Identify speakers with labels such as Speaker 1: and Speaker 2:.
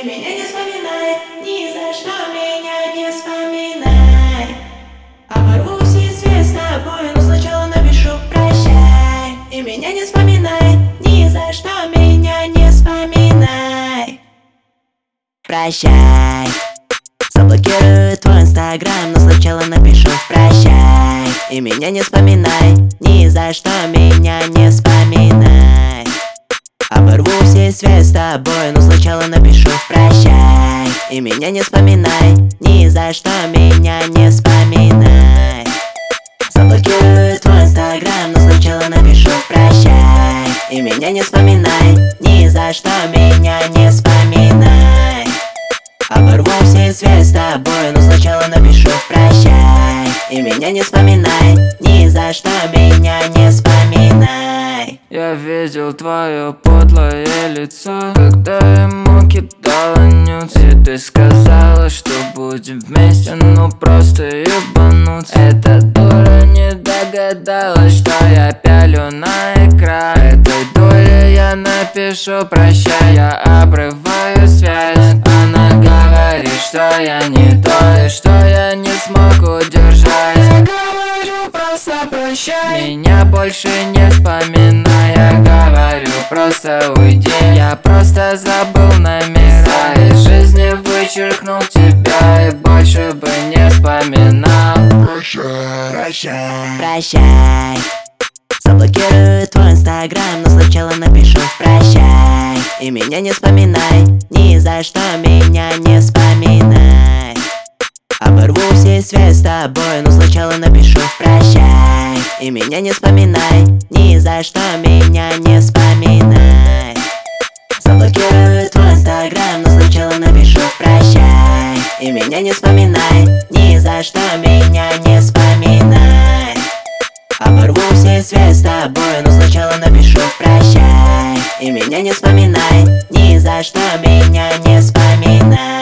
Speaker 1: меня не вспоминай, ни за что меня не вспоминай. Оборву все связь с тобой, но сначала напишу прощай. И меня не вспоминай, ни за что меня не вспоминай. Прощай. Заблокирую твой инстаграм, но сначала напишу прощай. И меня не вспоминай, ни за что меня не вспоминай. Оборву все связь с тобой, но сначала напишу прощай. И меня не вспоминай, ни за что меня не вспоминай. Заблокирую твой инстаграм, но сначала напишу прощай. И меня не вспоминай, ни за что меня не вспоминай. Оборву все связь с тобой, но сначала напишу прощай. И меня не вспоминай, ни за что меня не вспоминай.
Speaker 2: Я видел твое подлое лицо, когда ему кидала нюц. И ты сказала, что будем вместе, ну просто ебануться. Эта дура не догадалась, что я пялю на экран. Этой дуре я напишу прощай, я обрываю связь. Она говорит, что я не то и что я не смог удержать. Я говорю просто прощай, меня больше не вспоминай. Я говорю просто уйди, я просто забыл номера. Из жизни вычеркнул тебя и больше бы не вспоминал.
Speaker 1: Прощай. Заблокирую твой инстаграм, но сначала напишу прощай. И меня не вспоминай, ни за что меня не вспоминай. Оборву все связь с тобой, но сначала напишу прощай. И меня не вспоминай, ни за что меня не вспоминай. Заблокирую твой инстаграм, но сначала напишу прощай. И меня не вспоминай, ни за что меня не вспоминай. Оборву все связь с тобой, но сначала напишу прощай. И меня не вспоминай, ни за что меня не вспоминай.